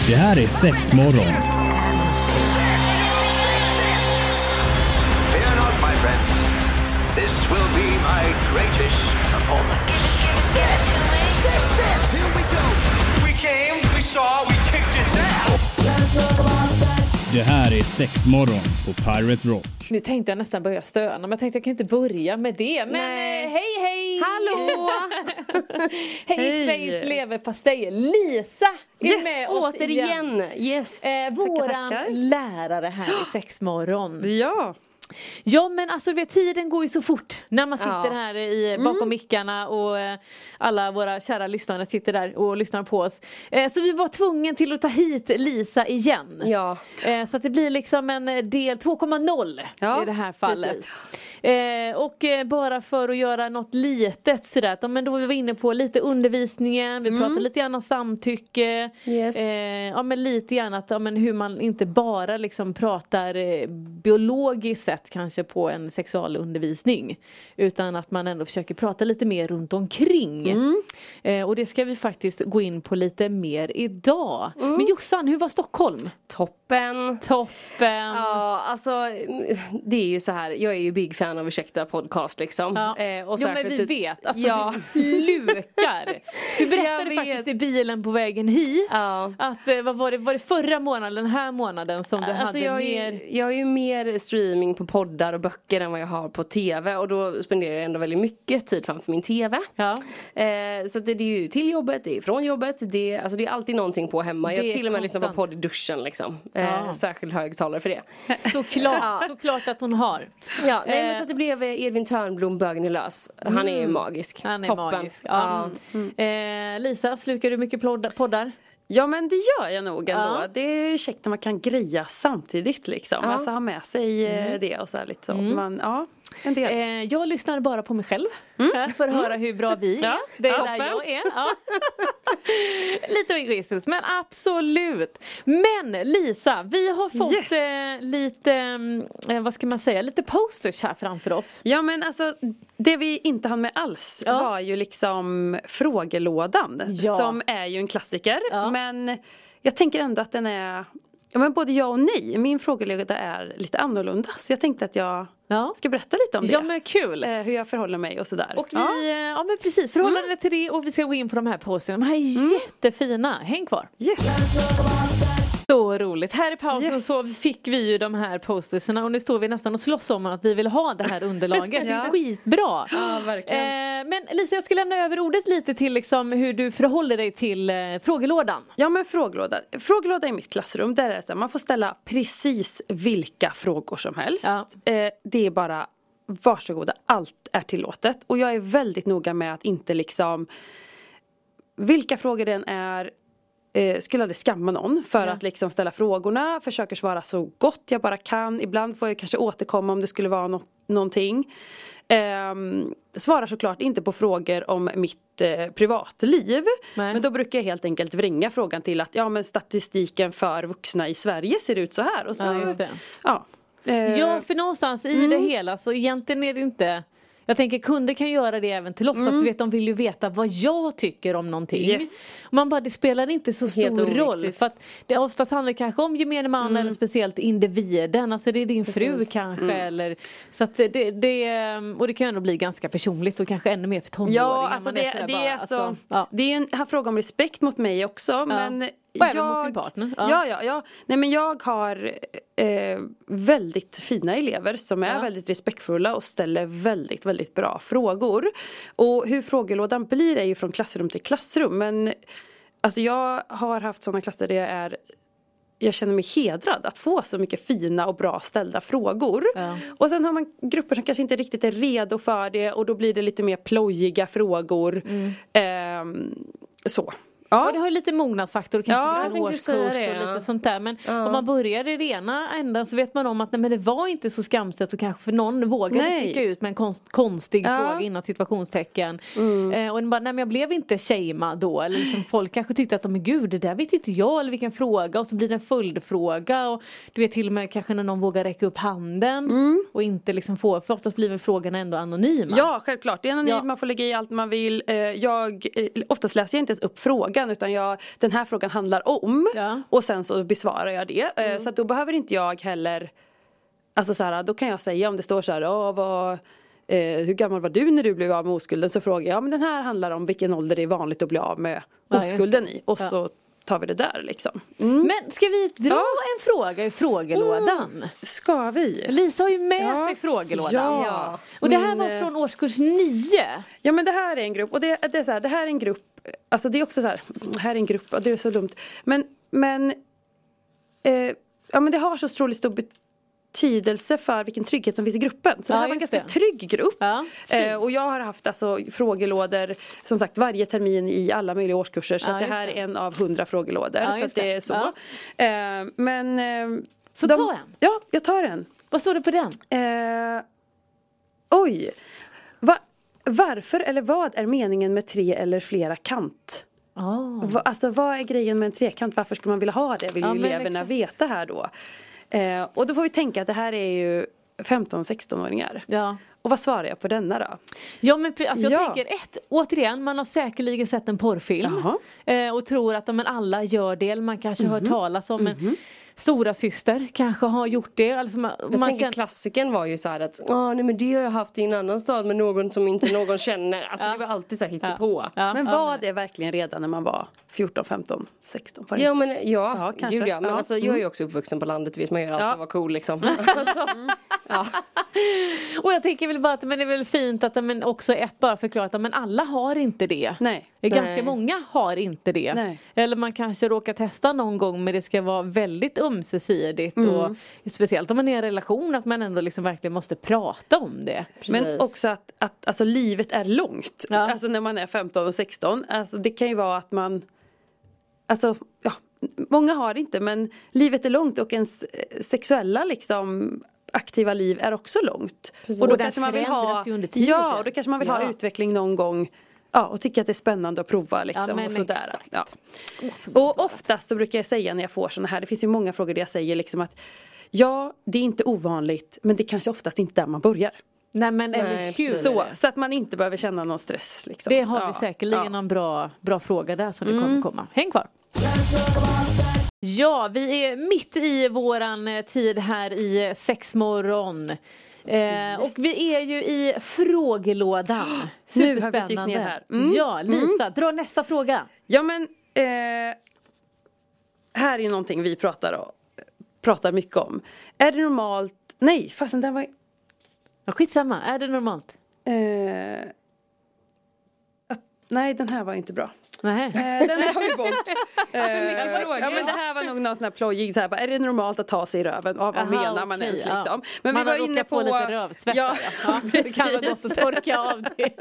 Det här är Sexmorgon. Fear not, my friends. This will be my greatest performance. Six! Here we go. We came, we saw, we kicked its ass. Det här är Sexmorgon på Pirate Rock. Nu tänkte jag nästan börja stöna, men jag tänkte jag kan inte börja med det. Men hej! Hallå! Hej Face leverpastej. Lisa är med oss återigen. Yes. Våran tackar. lärare här i Sexmorgon. Ja. Ja, men alltså tiden går ju så fort när man sitter här bakom mickarna och alla våra kära lyssnare sitter där och lyssnar på oss. Så vi var tvungen till att ta hit Lisa igen. Ja. Så att det blir liksom en del 2.0 i det här fallet. Och bara för att göra något litet sådär, men då var vi inne på lite undervisningen, vi pratade lite grann om samtycke. Yes. Men lite grann att hur man inte bara liksom pratar biologiskt sett kanske på en sexualundervisning, utan att man ändå försöker prata lite mer runt omkring. Och det ska vi faktiskt gå in på lite mer idag. Men Jossan, hur var Stockholm? Toppen. Ja, alltså det är ju så här, jag är ju big fan av Ursäkta podcast liksom. Ja. Och men vi vet, alltså du slukar. Du berättade faktiskt i bilen på vägen hit att vad var det förra månaden, den här månaden som du hade jag har ju mer streaming på poddar och böcker än vad jag har på tv, och då spenderar jag ändå väldigt mycket tid framför min tv. Så det är ju till jobbet, det är från jobbet, det är alltid någonting på hemma. Jag till och med lyssnar på podd i duschen liksom. Särskild högtalare för det. Såklart att hon har. Men så att det blev Edvin Törnblom, Bögen är lös. Han är ju magisk. Han är toppen. magisk. Lisa, slukar du mycket poddar? Ja, men det gör jag nog ändå. Det är käckt när man kan greja samtidigt liksom. Alltså ha med sig det och så här lite så. Men en del. Jag lyssnar bara på mig själv för att höra hur bra vi är. Det är där jag är. Lite egoistiskt, men absolut. Men Lisa, vi har fått lite, vad ska man säga, lite posters här framför oss. Ja, men alltså det vi inte hann med alls var ju liksom frågelådan som är ju en klassiker. Men jag tänker ändå att den är... Ja, men både ja och nej. Min frågelåda är lite annorlunda. Så jag tänkte att jag ska berätta lite om det. Ja, men kul. Hur jag förhåller mig och sådär. Och vi, men precis, förhållande till det. Och vi ska gå in på de här posterna. De här är jättefina. Häng kvar. Yes. Så roligt. Här i pausen så fick vi ju de här posterserna. Och nu står vi nästan och slåss om att vi vill ha det här underlaget. Det är skitbra. Ja, verkligen. Men Lisa, jag ska lämna över ordet lite till liksom hur du förhåller dig till frågelådan. Ja, men frågelåda i mitt klassrum, där är det så här, man får ställa precis vilka frågor som helst. Det är bara varsågoda, allt är tillåtet. Och jag är väldigt noga med att inte liksom, vilka frågor den är, skulle aldrig skamma någon för att liksom ställa frågorna, försöker svara så gott jag bara kan. Ibland får jag kanske återkomma om det skulle vara någonting. Svarar såklart inte på frågor om mitt privatliv. Men då brukar jag helt enkelt vränga frågan till att men statistiken för vuxna i Sverige ser ut så här. Och så, just det. För någonstans i det hela så egentligen är det inte... Jag tänker kunder kan göra det även till oss. Alltså, de vill ju veta vad jag tycker om någonting. Man bara, det spelar inte så stor roll. För att det oftast handlar kanske om gemene man eller speciellt individen. Alltså det är din fru kanske. Eller, så att och det kan ju ändå bli ganska personligt och kanske ännu mer för tonåringar. Ja, alltså det är en fråga om respekt mot mig också. Men och även mot din partner. Ja. Nej, men jag har väldigt fina elever som är väldigt respektfulla och ställer väldigt, väldigt bra frågor. Och hur frågelådan blir är ju från klassrum till klassrum. Men alltså jag har haft sådana klasser där jag känner mig hedrad att få så mycket fina och bra ställda frågor. Och sen har man grupper som kanske inte riktigt är redo för det, och då blir det lite mer plojiga frågor. Så. Ja, det har ju lite mognadsfaktor, kanske årskurs och lite sånt där. Men om man börjar i det ena ändan så vet man om att men det var inte så skamset, och kanske för någon vågade sticka ut med en konstig fråga innan situationstecken. Och bara, men jag blev inte shamed då. Eller liksom, folk kanske tyckte att gud, det där vet inte jag, eller vilken fråga. Och så blir det en följdfråga. Och du vet till och med kanske när någon vågar räcka upp handen och inte liksom få, för oftast blir väl frågorna ändå anonyma. Ja, självklart. Det är anonymt, man får lägga i allt man vill. Oftast läser jag inte ens upp frågan. frågan utan den här frågan handlar om och sen så besvarar jag det. Så att då behöver inte jag heller, alltså så här, då kan jag säga om det står så här, hur gammal var du när du blev av med oskulden, så frågar jag, men den här handlar om vilken ålder det är vanligt att bli av med oskulden i, och så tar vi det där liksom. Men ska vi dra en fråga i frågelådan? Ska vi? Lisa har ju med sig frågelådan. Ja. Och det här var från årskurs 9. Ja, men det här är en grupp, och det är så här, det här är en grupp, alltså det är också så här är en grupp, och det är så dumt. Men det har så otroligt stor betydelse för vilken trygghet som finns i gruppen. Så det här var en ganska trygg grupp. Ja, och jag har haft alltså frågelådor som sagt varje termin i alla möjliga årskurser. Så att det här är en av 100 frågelådor. Så att det är så. Ja. Så ta en. Ja, jag tar en. Vad står det på den? Varför eller vad är meningen med 3 eller flera kant? Alltså vad är grejen med en trekant? Varför skulle man vilja ha det? Vill ju eleverna veta här då. Och då får vi tänka att det här är ju 15-16-åringar. Ja. Och vad svarar jag på denna då? Ja, men alltså jag tänker återigen, man har säkerligen sett en porrfilm. Och tror att alla gör det. Eller man kanske hör talas om en stora syster kanske har gjort det. Alltså jag tänker klassiken var ju så här att nej, men det har jag haft i en annan stad med någon som inte någon känner. Alltså det var alltid så här hittepå. Men var det verkligen redan när man var 14, 15, 16? Ja, men kanske. Gud, men alltså, jag är ju också uppvuxen på landet, vet man gör allt var cool liksom. Alltså, Och jag tänker väl bara att men det är väl fint att men också bara förklarat att men alla har inte det. Nej. Ganska många har inte det. Nej. Eller man kanske råkar testa någon gång, men det ska vara väldigt ömsesidigt och speciellt om man är i en relation, att man ändå liksom verkligen måste prata om det. Precis. Men också att alltså, livet är långt. Alltså när man är 15 och 16. Alltså, det kan ju vara att man många har det inte, men livet är långt och ens sexuella liksom aktiva liv är också långt. Precis. Och då kanske man vill ha och då kanske man vill ha utveckling någon gång. Ja, och tycka att det är spännande att prova liksom, och sådär. Ja. Och oftast så brukar jag säga när jag får såna här, det finns ju många frågor där jag säger liksom att det är inte ovanligt, men det är kanske oftast inte där man börjar. Nej, men så att man inte behöver känna någon stress liksom. Det har vi säkerligen en bra fråga där som vi kommer komma. Häng kvar. Ja, vi är mitt i våran tid här i Sexmorgon. Och vi är ju i frågelådan. Superspännande. Nu här. Ja, Lisa, dra nästa fråga. Ja, men här är någonting vi pratar mycket om. Är det normalt? Nej, fastän den var... Ja, skitsamma, är det normalt? Nej, den här var inte bra. Nej. Den har vi bort. Men det här var nog någon sån här plojig så här, är det normalt att ta sig i röven? Vad menar man ens liksom? Men man vi var inne på lite rövsvett. Det kan vara gott att torka av det.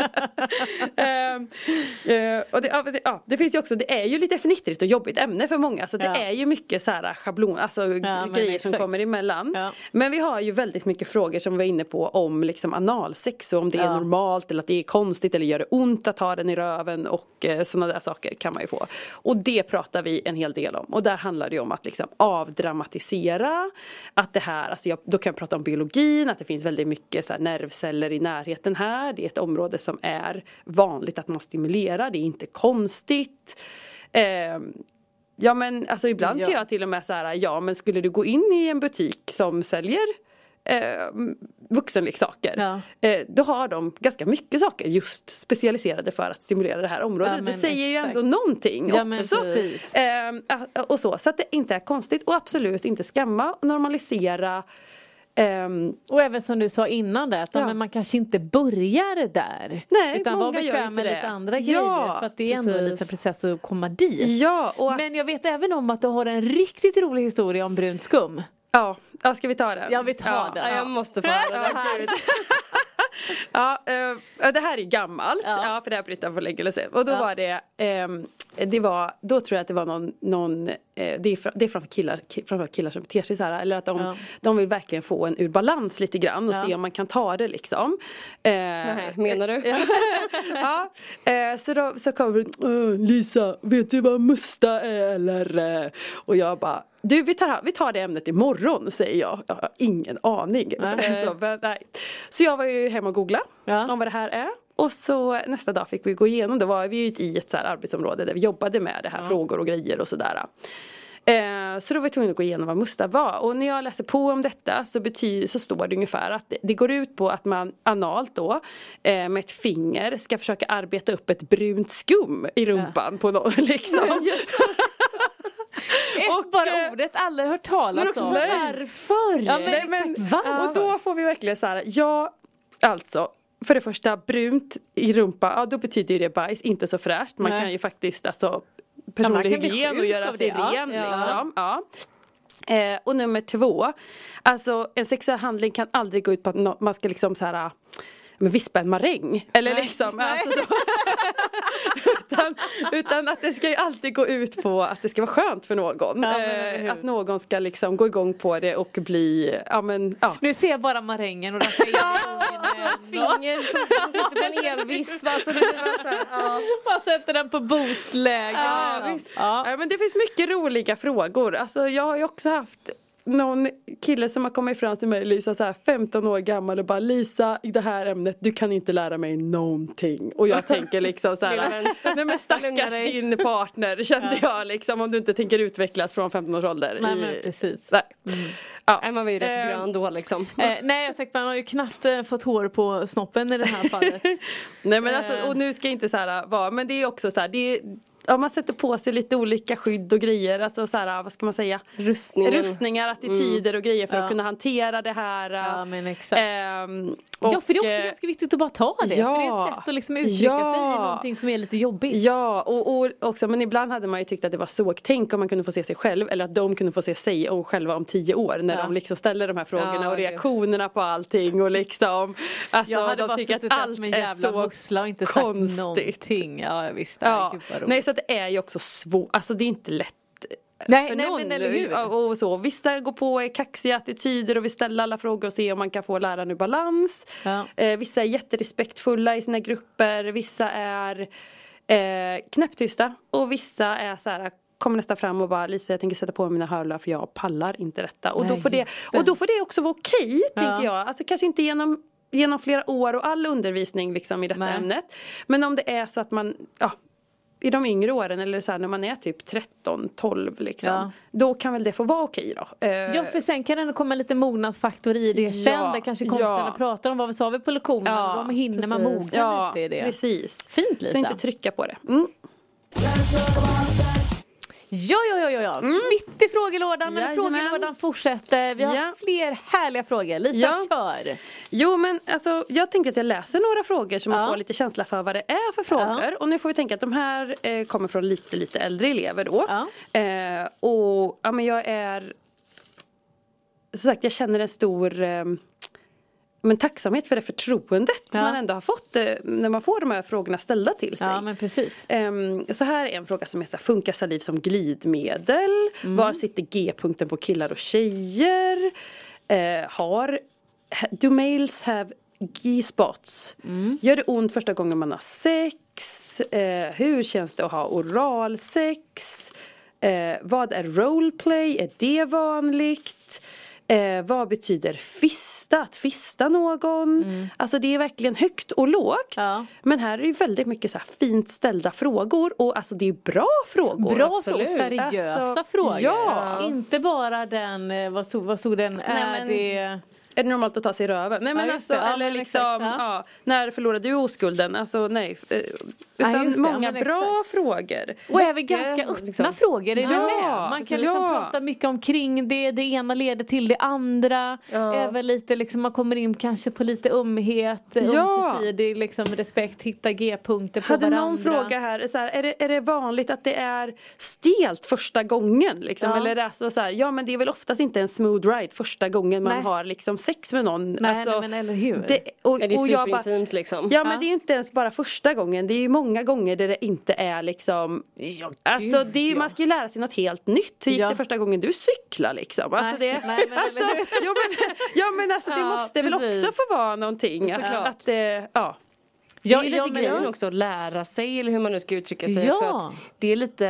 Det finns ju också, det är ju lite fnittrigt och jobbigt ämne för många, så det är ju mycket så här schablon, alltså grejer som kommer emellan. Ja. Men vi har ju väldigt mycket frågor som vi var inne på om liksom analsex, och om det är normalt eller att det är konstigt eller gör det ont att ha den i röven, och sådana där saker kan man ju få. Och det pratar vi en hel del om. Och där handlar det ju om att liksom avdramatisera. Att det här, alltså då kan jag prata om biologin. Att det finns väldigt mycket så här nervceller i närheten här. Det är ett område som är vanligt att man stimulerar. Det är inte konstigt. Ja, men alltså ibland kan jag till och med så här, men skulle du gå in i en butik som säljer vuxenleksaker, då har de ganska mycket saker just specialiserade för att stimulera det här området. Det säger ju ändå någonting också. Och så att det inte är konstigt, och absolut inte skamma och normalisera. Och även som du sa innan det, att men man kanske inte börjar där. Nej, utan var bekväm med lite andra grejer, för att det är ändå en liten process att komma dit. Men jag vet även om att du har en riktigt rolig historia om brunt skum. Ja, ska vi ta den? Ja, vi tar den. Ja, jag måste få höra det här. Det här är gammalt. För det här berättade för länge sedan. Och då var det då tror jag att det var någon det är framförallt killar som beter sig så här, eller att de vill verkligen få en ur balans lite grann och se om man kan ta det liksom. Nej, menar du? Så kommer Lisa, vet du vad musta är eller? Och jag bara, du, vi tar det ämnet imorgon, säger jag. Jag har ingen aning. Så jag var ju hemma och googlade om vad det här är. Och så nästa dag fick vi gå igenom. Då var vi i ett så här arbetsområde där vi jobbade med det här, frågor och grejer och sådär. Så då var vi tvungna att gå igenom vad musta var. Och när jag läser på om detta så står det ungefär att det går ut på att man analt då med ett finger ska försöka arbeta upp ett brunt skum i rumpan på någon liksom. Och bara ordet alla hört talas om. Men också varför? Ja, men och då får vi verkligen så här, alltså för det första brunt i rumpa, då betyder det bajs, inte så fräscht. Man kan ju faktiskt alltså personlig hygien och göra sig ren liksom. Ja. Och nummer 2, alltså en sexuell handling kan aldrig gå ut på att man ska liksom så här vispa en maräng eller liksom alltså så. utan att det ska ju alltid gå ut på att det ska vara skönt för någon. Att någon ska liksom gå igång på det och bli Nu ser jag bara marängen och alltså ett finger som sitter på en elvisp, alltså det blir så här, man sätter den på boostläge. Men det finns mycket roliga frågor. Alltså jag har ju också haft någon kille som har kommit fram till mig, Lisa, så här 15 år gammal och bara, Lisa, i det här ämnet, du kan inte lära mig någonting. Och jag tänker liksom så här, nej men stackars din partner, kände jag liksom, om du inte tänker utvecklas från 15 års ålder. Nej men precis. Nej, man var ju rätt grön då liksom. Nej, jag tänkte man har ju knappt fått hår på snoppen i det här fallet. Nej men alltså, och nu ska jag inte så här vara, men det är också så här, man sätter på sig lite olika skydd och grejer, alltså så här, vad ska man säga, rustningar, attityder och grejer för att kunna hantera det här. Ja men exakt. Ja, för det är också ganska viktigt att bara ta det. Ja, för det är ett sätt att liksom uttrycka sig i någonting som är lite jobbigt. Ja, och också, men ibland hade man ju tyckt att det var så, tänk om man kunde få se sig själv, eller att de kunde få se sig och själva om 10 år när de liksom ställer de här frågorna och reaktionerna på allting och liksom, alltså jag hade de bara tycker att allt en jävla är så mussla och inte konstigt. sagt någonting. Ja visst. Nej, så att det är ju också svårt, alltså det är inte lätt. Nej, men eller hur? Och så. Vissa går på kaxiga attityder och vill ställa alla frågor och se om man kan få läraren ur balans. Vissa är jätterespektfulla i sina grupper. Vissa är knäpptysta. Och vissa är så här, kommer nästan fram och bara, Lisa, jag tänker sätta på mina hörlurar för jag pallar inte detta. Och, då får det också vara okej, tänker jag. Alltså kanske inte genom flera år och all undervisning liksom, i detta ämnet. Men om det är så att man i de yngre åren eller så här, när man är typ 13-12 liksom, då kan väl det få vara okej då. Ja, för sen kan det komma lite mognadsfaktor i det sen. Det kanske kompisarna pratar om vad vi sa vi på lektionen. Och då hinner man mogna lite i det. Precis. Fint, Lisa. Så inte trycka på det. Ja. Mitt i frågelådan, men frågelådan fortsätter. Vi har fler härliga frågor. Lisa, kör. Jo, men alltså, jag tänkte att jag läser några frågor som man får lite känsla för vad det är för frågor. Och nu får vi tänka att de här kommer från lite äldre elever då. Och men jag är, så sagt, jag känner en stor men tacksamhet för det förtroendet man ändå har fått när man får de här frågorna ställda till sig. Ja, men precis. Så här är en fråga som är så här, funkar saliv som glidmedel? Var sitter G-punkten på killar och tjejer? Do males have G-spots? Gör det ont första gången man har sex? Hur känns det att ha oralsex? Vad är roleplay? Är det vanligt? Vad betyder fista? Att fista någon? Alltså det är verkligen högt och lågt. Men här är det väldigt mycket så här fint ställda frågor. Och alltså det är bra frågor. Bra frågor, seriösa frågor. Ja. Inte bara den, vad stod den? Är det normalt att ta sig i röven? Nej men alltså, eller liksom, när förlorade du oskulden? Alltså nej, utan många bra frågor. Och även ganska öppna frågor, är det med? Man kan liksom prata mycket omkring det ena leder till det andra. Även lite liksom, man kommer in kanske på lite ömhet, ömsesidig liksom, respekt, hitta G-punkter på varandra. Hade någon fråga här, så här, är det vanligt att det är stelt första gången? Liksom? Eller alltså, så här, men det är väl oftast inte en smooth ride första gången man har liksom sex med någon. Nej, men eller hur? Det är superintimt liksom. Ja, men det är ju inte ens bara första gången. Det är ju många gånger där det inte är liksom. Alltså man ska ju lära sig något helt nytt. Hur gick det första gången du cyklar liksom? Alltså det. Nej, men alltså, men alltså det måste väl också få vara någonting. Att det är lite grejen också att lära sig, eller hur man nu ska uttrycka sig också. Att det är lite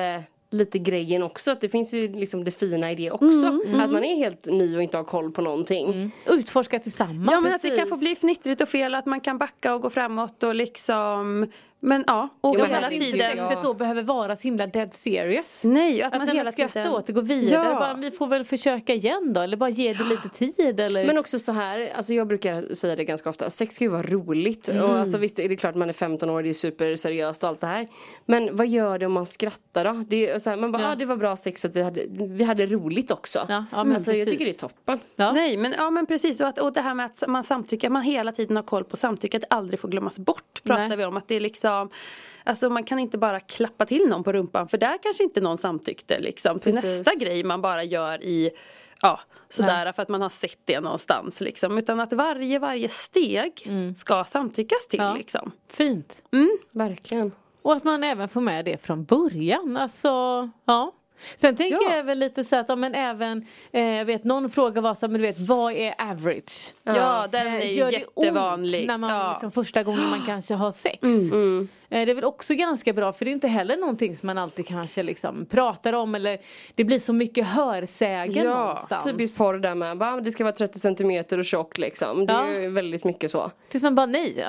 lite grejen också. Att det finns ju liksom det fina i det också. Att man är helt ny och inte har koll på någonting. Utforska tillsammans. Ja, men att det kan få bli fnittrigt och fel. Att man kan backa och gå framåt och liksom... Men ja, och hela tiden sexet då behöver vara så himla dead serious. Nej, att man hela tiden åt det går vidare. Bara, vi får väl försöka igen då. Eller bara ge det lite tid. Eller... Men också så här, alltså jag brukar säga det ganska ofta. Sex ska ju vara roligt. Och alltså visst är det klart man är 15 år, det är superseriöst och allt det här. Men vad gör det om man skrattar då? Det är så här, man bara, det var bra sex för att vi hade roligt också. Ja, men alltså jag tycker det är toppen. Ja. Nej, men precis. Och det här med att man samtycker, man hela tiden har koll på samtycke, att aldrig får glömmas bort. Pratar vi om att det är liksom... Alltså man kan inte bara klappa till någon på rumpan, för där kanske inte någon samtyckte liksom till nästa grej man bara gör i sådär för att man har sett det någonstans liksom, utan att varje steg ska samtyckas till liksom. Fint. Verkligen. Och att man även får med det från början. Alltså, Sen tänker jag väl lite så att men även jag vet någon fråga var så men du vet vad är average? Ja, den är ju jättevanlig. När man liksom, första gången man kanske har sex. Det är väl också ganska bra, för det är inte heller någonting som man alltid kanske liksom pratar om, eller det blir så mycket hörsägen någonstans. Typiskt porr där med, det ska vara 30 centimeter och tjock liksom. Det är ju väldigt mycket så. Tills man bara nej.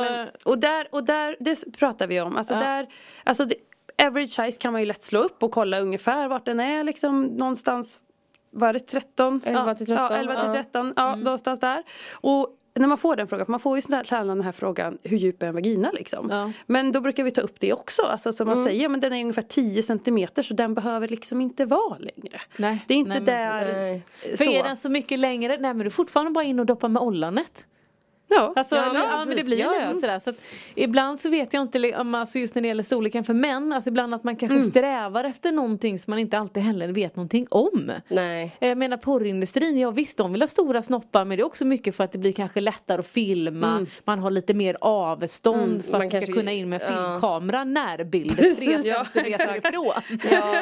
Och där det pratar vi om. Alltså average size kan man ju lätt slå upp och kolla ungefär vart den är liksom någonstans. Var det 13? 11 till 13. 11 till 13, någonstans där. Och när man får den frågan, för man får ju sällan den här frågan, hur djup är en vagina liksom. Men då brukar vi ta upp det också, alltså som man säger, men den är ungefär 10 centimeter, så den behöver liksom inte vara längre. Nej, det är inte där. För är den så mycket längre, nej men du är fortfarande bara in och doppa med ollonet. Ja, alltså, men det blir lite sådär. Så att ibland så vet jag inte alltså just när det gäller storleken för män, alltså ibland att man kanske strävar efter någonting som man inte alltid heller vet någonting om. Nej. Jag menar porrindustrin, visst de vill ha stora snoppar, men det är också mycket för att det blir kanske lättare att filma. Man har lite mer avstånd för att man ska kunna in med filmkamera närbilder 3 centimeter ifrån.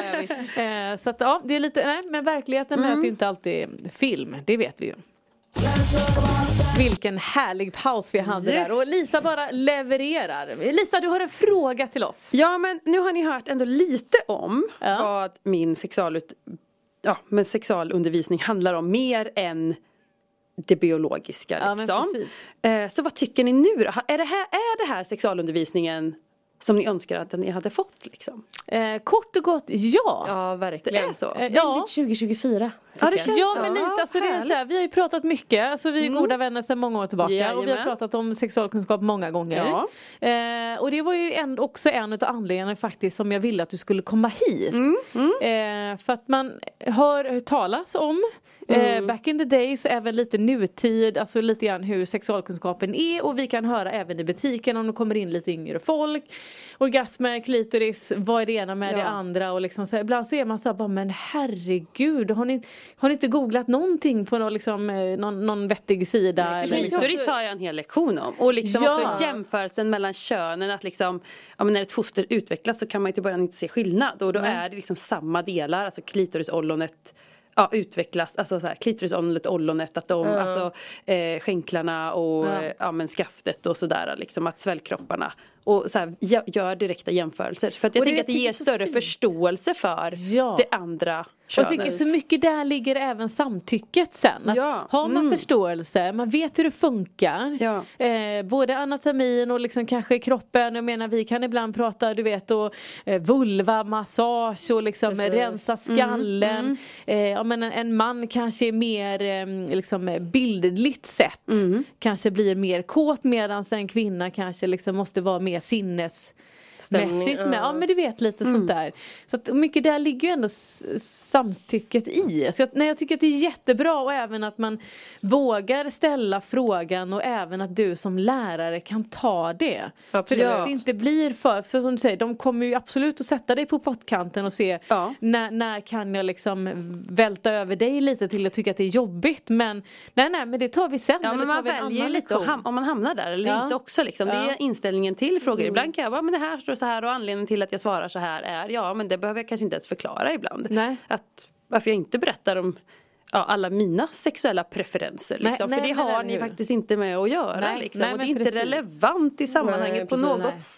Visst. Så att det är lite, men verkligheten möter ju inte alltid film, det vet vi ju. Vilken härlig paus vi hade där. Och Lisa bara levererar. Lisa, du har en fråga till oss. Ja, men nu har ni hört ändå lite om vad min sexualundervisning handlar om. Mer än det biologiska liksom. Så vad tycker ni nu då? Är det här sexualundervisningen som ni önskar att ni hade fått liksom? Kort och gott, ja. Ja, verkligen. Det är så. Väldigt 2024. Ja, det känns så. Men lite, alltså det är så här, vi har ju pratat mycket, alltså vi är goda vänner sedan många år tillbaka, och vi har pratat om sexualkunskap många gånger. Och det var ju också en av anledningarna faktiskt som jag ville att du skulle komma hit. För att man har hört talas om back in the days, även lite nutid, alltså lite grann hur sexualkunskapen är, och vi kan höra även i butiken om det kommer in lite yngre folk. Orgasmer, klitoris, vad är det ena med det andra, och liksom så här, ibland så är man så här, bara, men herregud, har ni inte googlat någonting på någon vettig sida? Klitoris har jag en hel lektion om, och liksom också jämförelsen mellan könen, att liksom, när ett foster utvecklas så kan man ju till början inte se skillnad, och då är det liksom samma delar, alltså klitorisollonet utvecklas, alltså så här, klitorisollonet, ollonet, att de, alltså skänklarna och men skaftet och sådär, liksom att svällkropparna, och så här, gör direkta jämförelser, för att jag tänker att det ger större förståelse för det andra könet. Och jag tycker så mycket där ligger även samtycket sen. Har man förståelse, man vet hur det funkar, både anatomin och liksom kanske kroppen. Jag menar, vi kan ibland prata, du vet, och vulva, massage och liksom rensa skallen. Men en man kanske är mer liksom bildligt sett kanske blir mer kåt, medan en kvinna kanske liksom måste vara mer sinnesmässigt med. Men du vet, lite sånt där. Så att mycket där ligger ju ändå samtycket i. Så jag tycker att det är jättebra, och även att man vågar ställa frågan, och även att du som lärare kan ta det. Absolut. För att det inte blir för som du säger, de kommer ju absolut att sätta dig på pottkanten och se när kan jag liksom välta över dig lite till att tycka att det är jobbigt, men nej, men det tar vi sen. Men man väljer lite om man hamnar där eller inte också liksom. Det är inställningen till frågor. Ibland kan jag bara, men det här står så här, och anledningen till att jag svarar så här är, men det behöver jag kanske inte ens förklara ibland. Nej. Att varför jag inte berättar om alla mina sexuella preferenser liksom. För det har ni faktiskt inte med att göra liksom. Och det är inte relevant i sammanhanget på något sätt.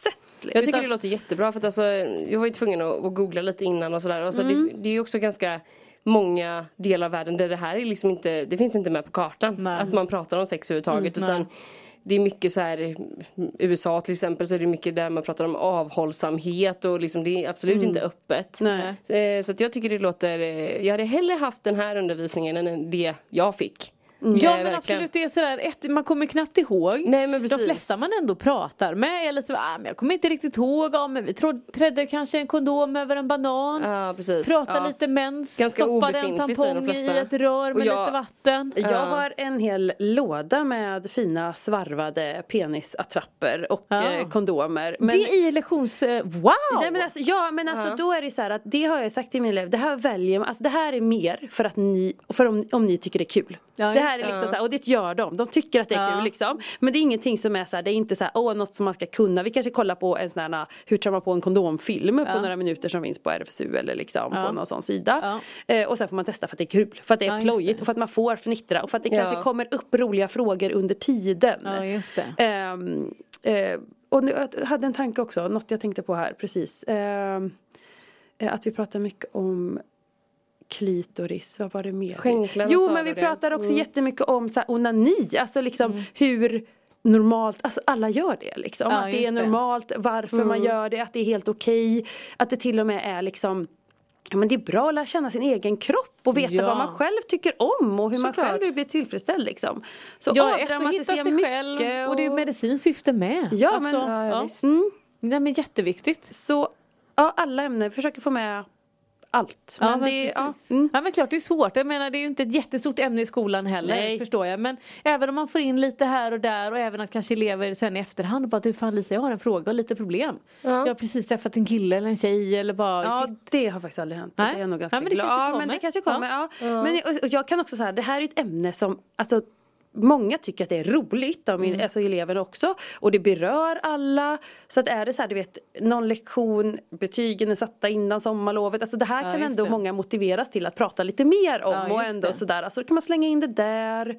konstigt. Jag tycker det låter jättebra för att alltså, jag var ju tvungen att googla lite innan och sådär. Och så det är ju också ganska många delar av världen där det här är liksom inte, det finns inte med på kartan. Nej. Att man pratar om sex överhuvudtaget utan det är mycket så här, USA till exempel så är det mycket där man pratar om avhållsamhet och liksom det är absolut inte öppet. Så att jag tycker det låter, jag hade hellre haft den här undervisningen än det jag fick. Ja men verkligen. Absolut, det är sådär, man kommer knappt ihåg. Nej, men precis. De flesta man ändå pratar med eller så, men jag kommer inte riktigt ihåg men vi trädde kanske en kondom över en banan. Ja, precis. Prata lite mens, ganska stoppade en tampong i ett rör med lite vatten. Jag har en hel låda med fina svarvade penisattrapper och kondomer. Men, det är lektions... Wow! Nej, men alltså, då är det så här att det har jag sagt i min liv. Det här väljer man, alltså det här är mer för att om ni tycker det är kul. Ja, det här är liksom så här, och det gör de tycker att det är kul liksom. Men det är ingenting som är så här, det är inte så här, något som man ska kunna. Vi kanske kollar på en sån här, hur tar man på en kondomfilm på några minuter som finns på RFSU eller liksom på någon sån sida. Och sen får man testa för att det är kul, för att det är plojigt och för att man får fnittra och för att det kanske kommer upp roliga frågor under tiden. Ja, just det. Och nu, jag hade en tanke också, något jag tänkte på här precis. Att vi pratar mycket om klitoris, vad var det mer? Jo, men vi pratar också jättemycket om så här, onani, alltså liksom hur normalt, alltså alla gör det liksom, att det är normalt, varför man gör det, att det är helt okej, att det till och med är liksom, men det är bra att lära känna sin egen kropp och veta vad man själv tycker om och hur man själv vill bli tillfredsställd liksom. Så avdramatisera sig själv och det är medicinskt syfte med. Ja, alltså, det är jätteviktigt. Så alla ämnen försöker få med allt. Men men klart det är svårt. Jag menar det är ju inte ett jättestort ämne i skolan heller, förstår jag. Men även om man får in lite här och där och även att kanske elever sen i efterhand bara, du fan Lisa, jag har en fråga och lite problem. Jag har precis träffat en kille eller en tjej eller bara... Ja, det har faktiskt aldrig hänt. Det är jag nog ganska glad. Men det kanske kommer. Men och jag kan också säga, det här är ett ämne som, alltså många tycker att det är roligt, alltså eleverna också, och det berör alla, så att är det så här, du vet, någon lektion, betygen är satta innan sommarlovet, alltså det här kan ändå många motiveras till att prata lite mer om och ändå sådär, alltså då kan man slänga in det där.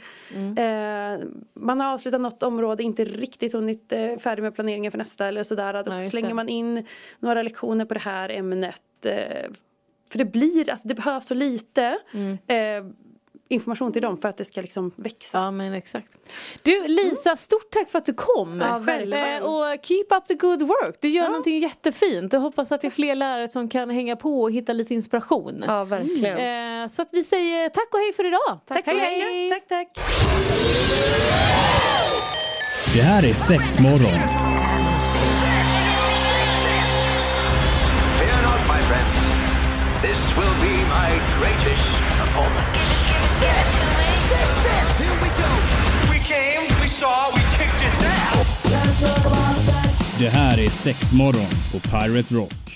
Man har avslutat något område, inte riktigt hunnit färdig med planeringen för nästa eller sådär, då slänger man in några lektioner på det här ämnet, för det blir, alltså det behövs så lite information till dem för att det ska liksom växa. Ja, men exakt. Du Lisa, stort tack för att du kom. Ja, och keep up the good work. Du gör någonting jättefint. Jag hoppas att det är fler lärare som kan hänga på och hitta lite inspiration. Ja, verkligen. Så att vi säger tack och hej för idag. Tack så mycket. Tack. Det här är Sexmorgon. Fear not, my friends. This will be my greatest performance. Six. Here we go. We came, we saw, we kicked its ass. Det här är Sexmorgon på Pirate Rock.